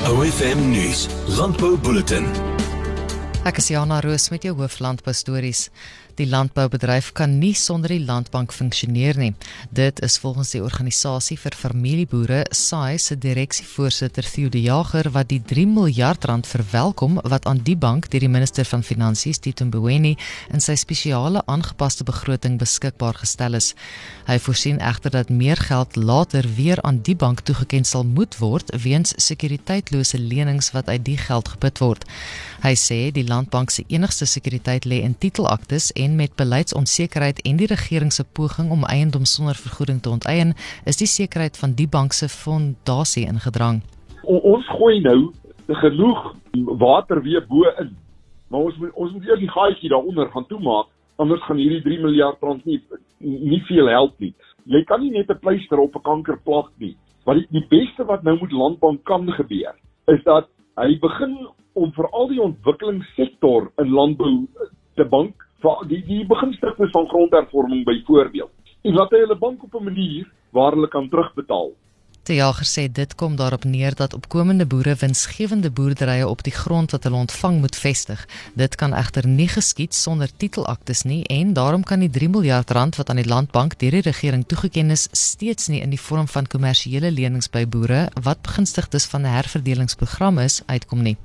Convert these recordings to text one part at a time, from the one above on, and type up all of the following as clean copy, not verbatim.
OFM Nuus, Landbou Bulletin. Ek is Jana Roos met jou hooflandbou stories. Die landboubedryf kan nie sonder die Landbank funksioneer nie. Dit is volgens die organisasie vir familieboere, SAI, se direksievoorsitter Theo de Jager, wat die R3 miljard verwelkom wat aan die bank deur die minister van Finansies, Tito Mboweni, in sy spesiale aangepaste begroting beskikbaar gestel is. Hy voorsien egter dat meer geld later weer aan die bank toegeken sal moet word weens sekuriteitslose lenings wat uit die geld geput word. Hy sê die Landbank se enigste sekuriteit lê in titelaktes en met beleidsonsekerheid en die regering se poging om eiendom sonder vergoeding te onteien, is die sekerheid van die bank se fondasie ingedrang. Ons gooi nou genoeg water weer bo in, maar ons moet eers die gaatjie daaronder gaan toemaak, anders gaan hierdie R3 miljard nie veel help nie. Jy kan nie net 'n pleister op 'n kanker plak nie. Maar die beste wat nou met Landbank kan gebeur, is dat hy begin om vir al die ontwikkelingssektor in landbou te bank, vir die beginstukkies van grondhervorming byvoorbeeld, en laat hy hulle bank op 'n manier waar hulle kan terugbetaal. De Jager sê dit kom daarop neer dat opkomende boere winsgewende boerderye op die grond wat hulle ontvang moet vestig. Dit kan egter nie geskied sonder titelaktes nie en daarom kan die R3 miljard wat aan die Landbank deur die regering toegeken is steeds nie in die vorm van kommersiële lenings by boere wat begunstigdes van 'n herverdelingsprogram is uitkom nie.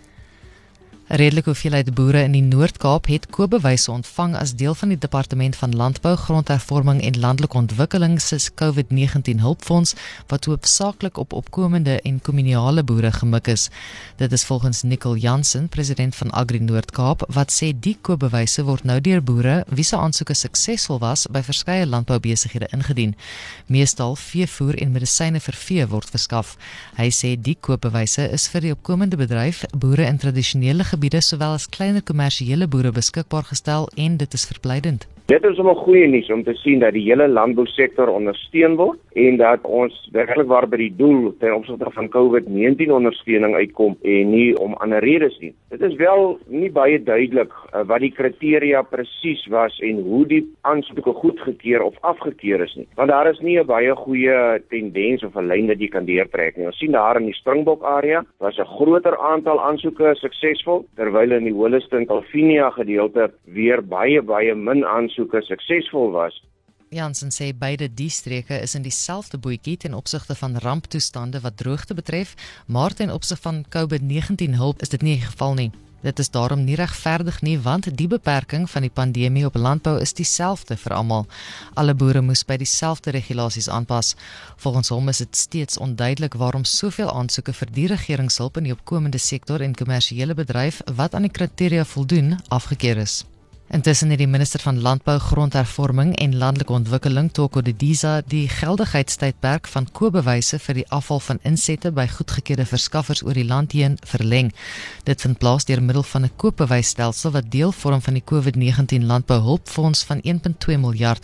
'n Redelike hoeveelheid boere in die Noord-Kaap het koopbewyse ontvang as deel van die Departement van Landbou, Grondhervorming en Landelike Ontwikkeling se COVID-19 hulpfonds wat hoofsaaklik op opkomende en kommunale boere gemik is. Dit is volgens Nicole Jansen, president van Agri Noord-Kaap, wat sê die koopbewyse word nou deur boere wie se aansoeke suksesvol was by verskeie landboubesighede ingedien. Meestal veevoer en medisyne vir vee word verskaf. Hy sê die koopbewyse is vir die opkomende bedryf, boere in tradisionele gebiede sowel as kleiner kommersiële boere beskikbaar gestel en dit is verblydend. Dit is om 'n goeie nuus om te sien dat die hele landbousektor ondersteun word en dat ons werklik waar by die doel ten opsigte van COVID-19 ondersteuning uitkom en nie om ander redes nie. Dit is wel nie baie duidelik wat die kriteria presies was en hoe die aansoeke goedgekeur of afgekeur is nie. Want daar is nie 'n baie goeie tendens of 'n lyn wat jy kan deurtrek nie. Ons sien daar in die Springbok area was 'n groter aantal aansoeke suksesvol, terwyl in die Holliston Calvinia gedeelte weer baie min aansoeke suksesvol was. Jansen sê beide die streke is in dieselfde bootjie ten opsigte van ramptoestande wat droogte betref, maar ten opsigte van COVID-19 hulp is dit nie die geval nie. Dit is daarom nie regverdig nie, want die beperking van die pandemie op landbou is dieselfde vir almal. Alle boere moes by dieselfde regulasies aanpas. Volgens hom is dit steeds onduidelik waarom soveel aansoeke vir die regeringshulp in die opkomende sektor en kommersiële bedryf wat aan die kriteria voldoen, afgekeur is. Intussen het die minister van Landbou, Grondhervorming en Landelike Ontwikkeling, Toko Didiza, die geldigheidstydperk van koopbewyse vir die afval van insette by goedgekeurde verskaffers oor die land heen verleng. Dit vind plaas deur middel van 'n koopbewysstelsel wat deel vorm van die COVID-19 landbouhulpfonds van R1.2 miljard.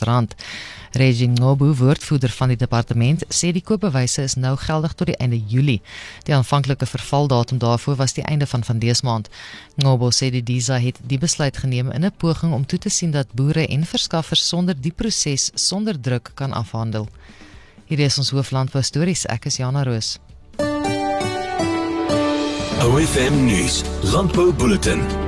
Reggie Ngobu, woordvoerder van die departement, sê die koopbewyse is nou geldig tot die einde Julie. Die aanvanklike vervaldatum daarvoor was die einde van dese maand. Ngobu sê die DISA het die besluit geneem in 'n poging om toe te sien dat boere en verskaffers sonder die proses sonder druk kan afhandel. Hierdie is ons hooflandbou stories. Ek is Jana Roos. OFM Nuus, Landbou Bulletin.